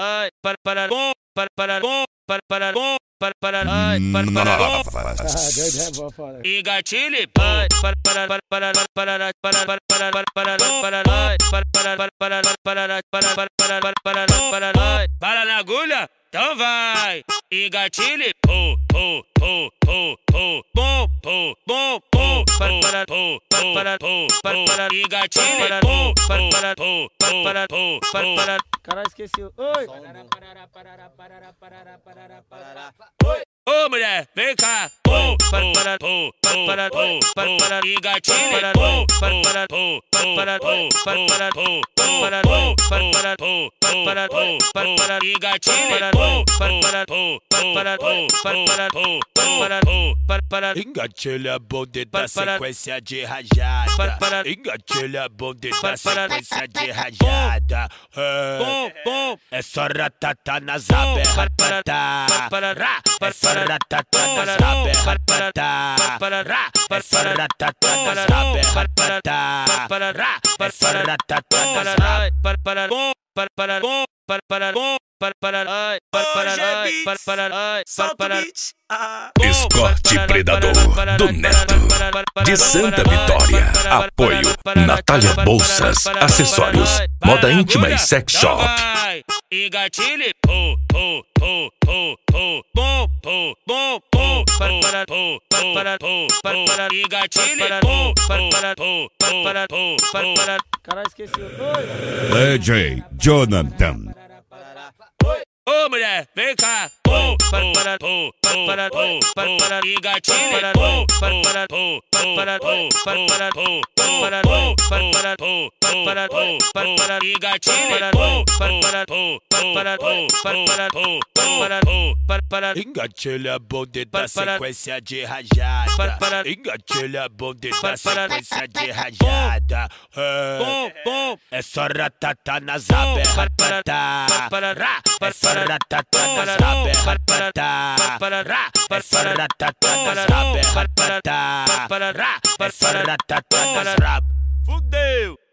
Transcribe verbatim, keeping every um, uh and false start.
ai, para para bom, para para bom, para para bom, para para ai, para para bom. E gatilho, ai, para para para para para para para para para para ai, para para para para para para para para para ai, para na agulha, então vai. E gatilho, pô, pô, pô, pô, pô, bom, pô, bom, pô, para para pô, para pô, para e gatilho, pô, para para pô, para pô, para. Caralho, esqueci. Oi! Oi! Ô mulher, vem cá! Pô, para para pô, para pô, para e gatilho, pô, para para pô, para pô, para pô, para pô, para pô, para pô, para e gatilho, pô, para pô, para pô, para pô, para pô, para engatilha bonde da sequência de rajada. Engatilha bonde da sequência de rajada. É só ratata nas aberratata. É só ratata nas aberratata. É só ratata nas aberratata. É só ratata nas aberratata. para para bom, para para bom, para para ai, para para ai, para para ai, para para Escorte Predador do Neto de Santa Vitória. Apoio Natália Bolsas, acessórios, moda íntima e sex shop. E gatilho, pô, pô, pô, pô, pô, bom, pô, bom, pô, para para pô, para pô, para e gatilho, pô, para para pô, para pô, para. Caralho, esqueci. Oi! D J Jonathan. Ô mulher, vem cá! Pô, para para pô, para pô, para e gatilho, pô, para para pô, para pô, para pô, para pô, para pô, para pô, para e gatilho, pô, para para pô, para pô, para pô, para pô, para engatilha bonde da sequência de rajada. Engatilha bonde da sequência de rajada. É só ratata nas aberratata. É só ratata nas aberratata. É só ratata nas aberratata. É só ratata nas rab. Fudeu!